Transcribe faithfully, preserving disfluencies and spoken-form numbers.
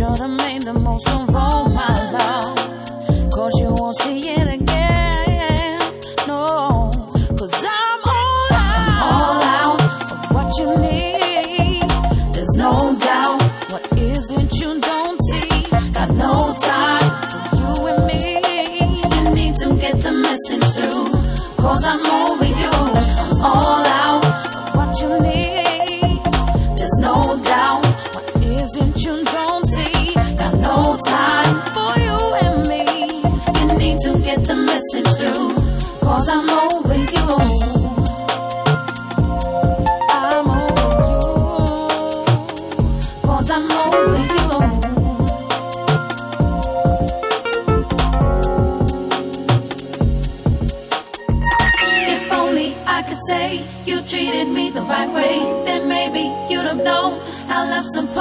Should've made the most of all my love, 'cause you won't see it again. No, 'cause I'm all out, all out of what you need. There's no doubt, what is it you don't see? Got no time for you and me. You need to get the message through, 'cause I'm over you. I'm all out of what you need. There's no doubt, what is it you don't see? Got no time for you and me. You need to get the message through, 'cause I'm over you. I'm over you, 'cause I'm over you. If only I could say you treated me the right way, then maybe you'd have known how love's supposed